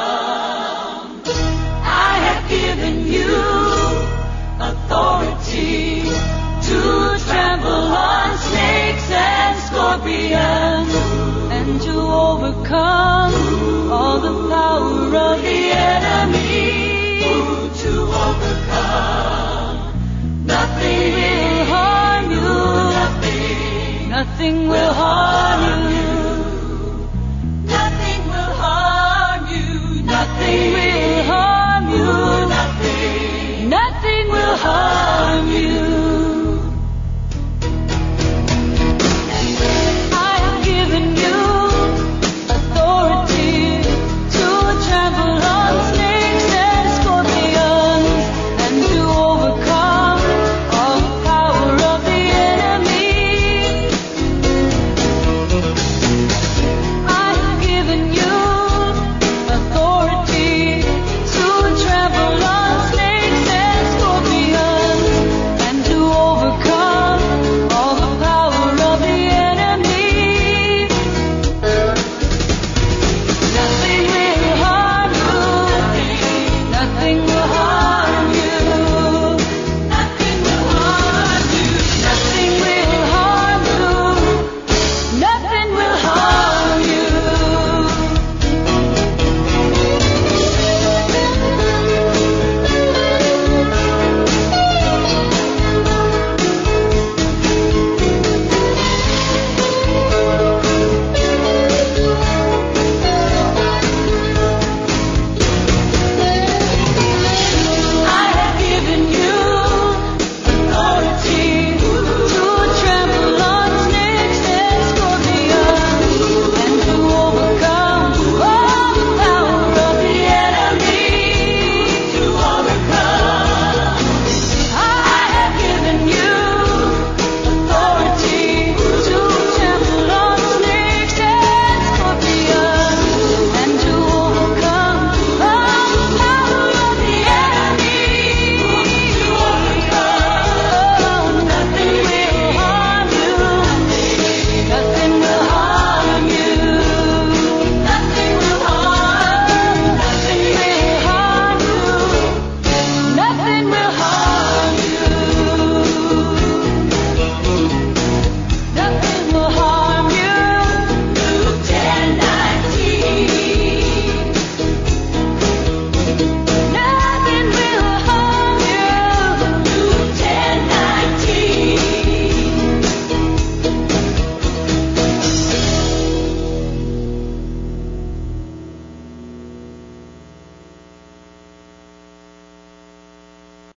I have given you authority to trample on snakes and scorpions and to overcome